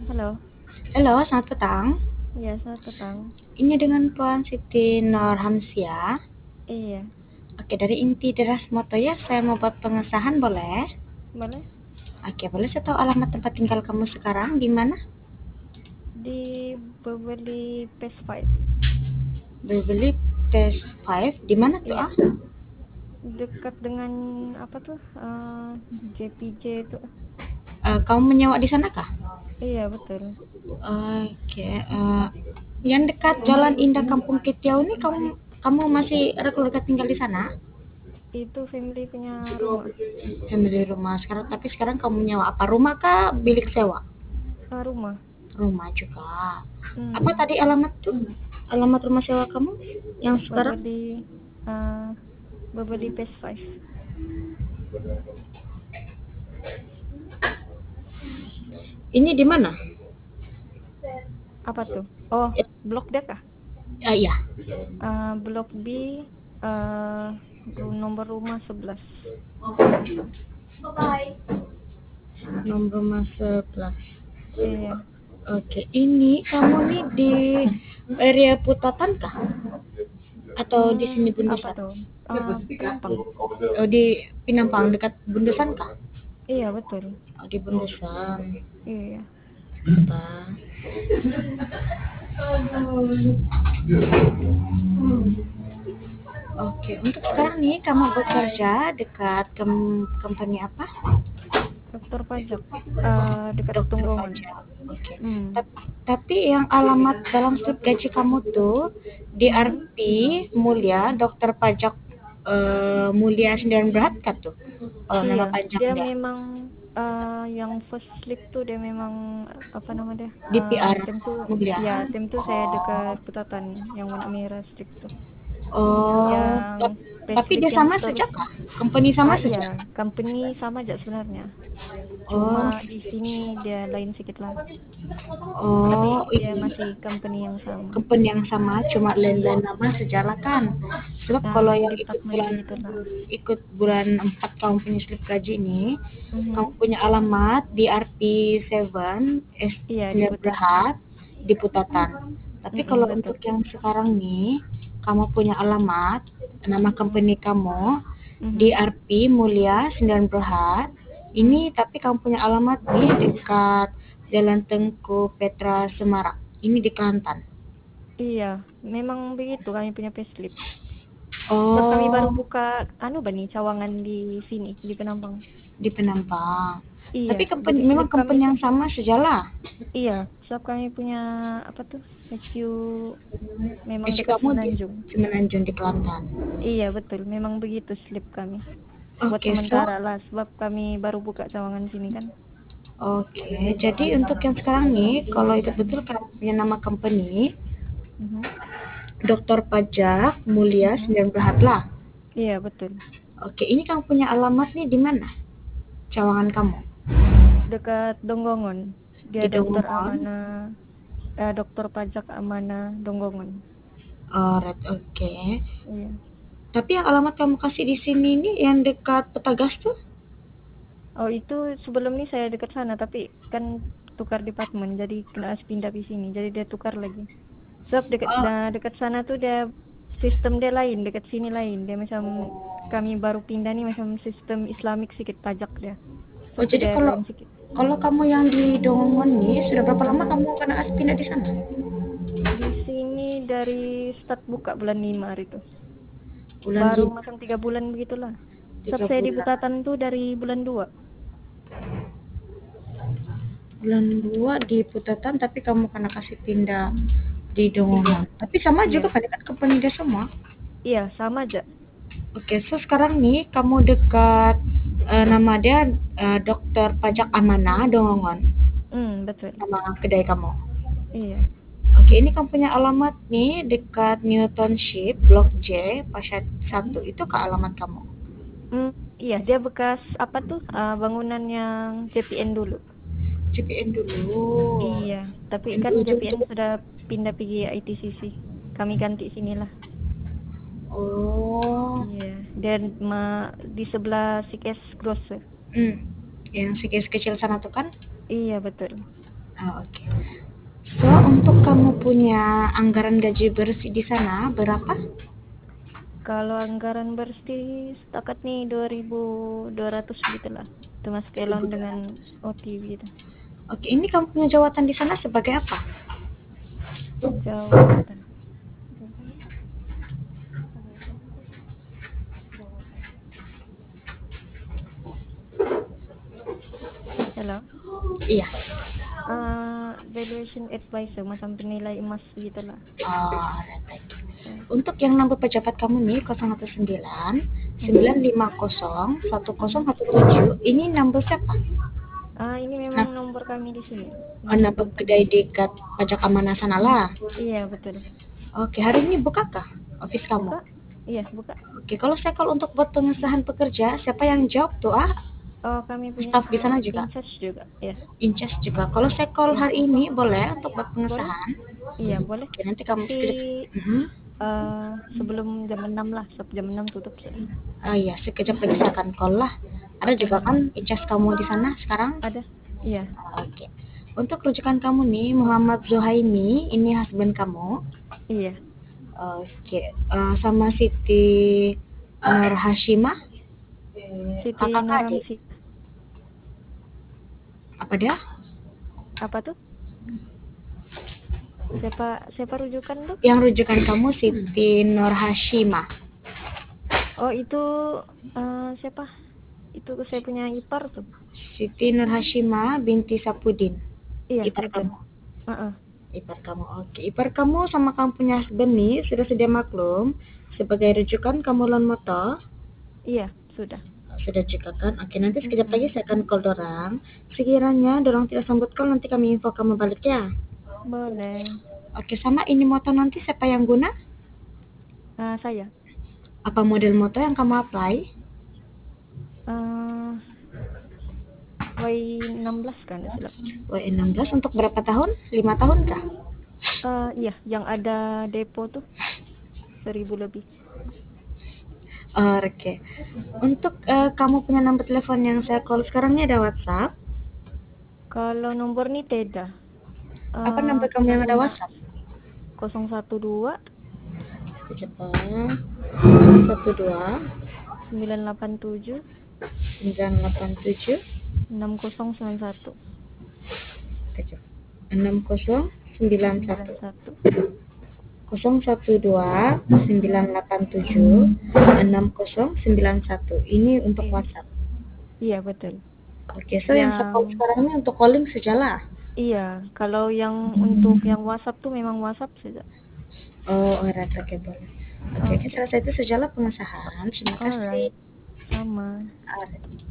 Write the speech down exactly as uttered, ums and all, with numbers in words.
Halo, Halo, selamat petang. iya selamat petang. Ini dengan Puan Siti Nurhamsia. Iya, Oke, dari inti deras moto ya, saya mau buat pengesahan boleh? boleh Oke, boleh saya tahu alamat tempat tinggal kamu sekarang di mana? di Beverly Pace Five. Beverly Phase lima. Di mana tuh Iya, ah? dekat dengan apa tuh? eh, J P J itu. Eh, kamu menyewa di sana kah? Iya, betul. Oke, eh, yang dekat Jalan Indah Kampung Ketiau ini kamu kamu masih ada keluarga tinggal di sana? Itu family punya rumah. Family rumah sekarang, tapi sekarang kamu nyewa apa? Rumah kah? Bilik sewa? Ah, rumah. Rumah juga. Apa Hmm, tadi alamat tuh? Alamat rumah sewa kamu yang sekarang? Beverly eh Beverly Pace Five. Ini di mana? Apa tuh? Oh, Ya, Blok D kah? ah, iya, Eh, Blok B, eh ru- nomor rumah sebelas. nomor rumah sebelas. Iya. Oke, ini kamu nih di area Putatan kah? Atau di Hmm, sini Apa Bundesan? tuh? Eh, Penampang. Oh, di Pinampang dekat Bundesan kah? Iya, betul. Oh, di Bundesan. Iya. Bentar. Oke, untuk sekarang nih kamu bekerja dekat kem company apa? Dokter pajak, eee, dekat Dokter Tunggongan. pajak. Oke. Hmm, Tap- Tapi yang alamat dalam slip gaji kamu tuh di mhm. R P Mulia Dokter Pajak, eh, Mulia sembilan belas kan tuh? Oh, Iya, nama panjang dia dia. memang, eee, yang first sleep tuh dia memang, apa nama dia, Di eee, P R tim tuh Mulia. ya tim tuh saya dekat Oh. Putatan yang warna merah strip tuh. Oh, Yang tap- tapi payslip dia yang sama ter saja kah? Company sama ah, iya, saja? company sama aja sebenarnya. Cuma Oh, di sini dia lain sedikit lah, tapi oh, dia i- masih company yang sama. company yang sama, cuma lain-lain nama sejalan kan. Sebab Nah, kalau yang ikut departemen bulan begitulah. ikut bulan empat kamu punya slip gaji ini, kamu Mhm. punya alamat di R P tujuh S Iya, di sembilan Putatan. Berhad di Putatan. Tapi Mhm, kalau betul. untuk yang sekarang nih, kamu punya alamat nama company kamu di Mhm. R P Mulia sembilan Berhad. Ini Mhm. tapi kamu punya alamat di dekat Jalan Tengku Petra Semarang. Ini di Kelantan. Iya, memang begitu kami punya payslip. Sebab kami baru Oh, buka anu bani cawangan di sini, di Penampang. di Penampang. Iya, Tapi company, jadi memang slip kami company tuh yang sama sejalan. iya, sebab kami punya apa tuh? H Q memang Isi dekat kamu di Semenanjung. Semenanjung di Kelantan. Iya, betul. Memang begitu slip kami. Buat Oke, so sementara lah, sebab kami baru buka cawangan sini kan. oke. Jadi untuk yang sekarang nih, kalau itu betul Mhm. kamu punya nama company, Mhm. Doktor Pajak Mulia Mhm. sembilan Berhad lah. Iya, betul. Oke, ini kamu punya alamat nih di mana? Cawangan kamu? Dekat Donggongon. Dia Di dokter Dongongan. amanah, eh, dokter pajak amanah Donggongon. Alright, oke. Iya. Tapi yang alamat kamu kasih di sini nih yang dekat Petagas tuh? Oh, itu sebelum ini saya dekat sana, tapi kan tukar departemen, jadi kena harus pindah di sini. Jadi dia tukar lagi. Sebab dekat Oh, nah, dekat sana tuh dia sistem dia lain, dekat sini lain. Dia macam kami baru pindah nih macam sistem Islamik sedikit pajak dia. oh Sebab jadi dia kalau lain sedikit. kalau kamu yang di Dongongan nih sudah berapa lama Mhm. kamu kena pindah di sana? Di sini dari start buka bulan lima hari itu. Bulan Baru lima, macam tiga bulan begitulah. Sebab tiga saya di bulan. Butatan tuh dari bulan dua. Bulan dua di Putatan tapi kamu kena kasih pindah di Iya, Dongongan. Tapi sama juga iya. kan dekat company dia semua. Iya, sama aja. Oke, so sekarang nih kamu dekat, eh, nama dia, eh, Dokter Pajak Amanah Dongongan, Hmm, betul. nama kedai kamu. Iya. Oke, ini kamu punya alamat nih dekat Newton Ship, Blok J, Pasar satu. Itu ke alamat kamu. Hmm, iya, dia bekas apa tuh? Ah, bangunan yang J P N dulu. C P N dulu. Iya, tapi Yang di kan ujung J P N tuh. sudah pindah pergi I T C C. Kami ganti sinilah. Oh, Iya, dan ma di sebelah Sikes Grocer. hmm. Yang segis kecil sana tuh kan? Iya, betul. Ah, oke. So, untuk kamu punya anggaran gaji bersih di sana berapa? Kalau anggaran bersih setakat nih dua ribu dua ratus gitulah. Itu mas kelon dengan O T gitu. Oke, ini kamu punya jawatan di sana sebagai apa? Jawatan. Halo. Iya. Uh, valuation advisor, macam penilai emas gitulah. Oh, alright, baik. Ya. Untuk yang nomor pejabat kamu nih nol satu sembilan sembilan lima nol satu nol satu tujuh, ini nomor siapa? Ah, ini Nah, memang nomor kami di sini. oh, Nomor nomor kantor. kedai dekat pajak amanah sanalah. Iya, betul. Oke, hari ini bukakah office kamu? Buka? Iya, buka. Oke, kalau saya call untuk buat pengesahan pekerja, siapa yang jawab tuh? Ah, Oh, kami punya staff di sana juga. in charge juga. Ya. In charge juga. Kalau saya call Iya. hari ini boleh untuk buat Boleh? pengesahan? Iya, boleh. Oke, nanti kamu Tapi sekejap. Mhm. uh, sebelum jam enam lah, sebelum jam enam tutup sudah. Ah iya, sekejap lagi saya akan call lah. Ada Oke, juga boleh. kan in charge kamu di sana sekarang? Ada? Iya. Oke. Untuk rujukan kamu nih, Muhammad Zuhaimi, ini husband kamu. Iya. Oke, eh, sama Siti Nur Hashimah, Siti kakak adik. Nurhamsi. Apa dia? Apa tuh? Siapa siapa rujukan tuh? Yang rujukan kamu Siti Nur Hashimah. Oh, itu uh, siapa? Itu saya punya ipar tuh. Siti Nur Hashimah binti Sapudin. Iya, Ipar betul. kamu. Uh-uh. Ipar kamu. Oke, ipar kamu sama kamu punya husband nih sudah sedia maklum sebagai rujukan kamu loan motor. Iya, sudah. Sudah juga kan? Oke, nanti sekejap Mm-mm. lagi saya akan call dorang. Sekiranya dorang tidak sambut call, nanti kami info kamu balik ya. Boleh. Oke, sama ini motor nanti siapa yang guna? Uh, saya. Apa model motor yang kamu apply? Uh, Y enam belas kan, silap. W enam belas untuk berapa tahun? lima tahun kah? Uh, iya, yang ada depo tuh seribu lebih. Oh, oke. Okay. Untuk uh, kamu punya nomor telepon yang saya call sekarang ini ada WhatsApp? Kalau nomor nih tidak. Uh, Apa nomor kamu yang ada WhatsApp? nol satu dua Sekejap. nol satu dua sembilan delapan tujuh sembilan delapan tujuh enam nol sembilan satu. Sekejap. enam nol sembilan satu. satu. nol satu dua sembilan delapan tujuh enam nol sembilan satu. Ini untuk Iya. WhatsApp. Iya, betul. Oke, so yang, yang saya call sekarang ini untuk calling sajalah. Iya, kalau yang untuk yang WhatsApp tuh memang WhatsApp saja. Oh, alright, oke okay, boleh. Oke, okay, okay. Saya rasa itu sajalah pengesahan. Terima kasih. Alright, sama. Alright.